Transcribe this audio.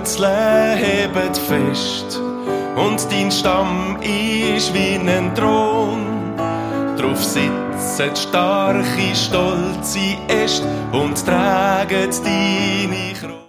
Wurzeln heben fest und dein Stamm ist wie ein Thron. Drauf sitzen starke, stolze Äste und tragen deine Krone.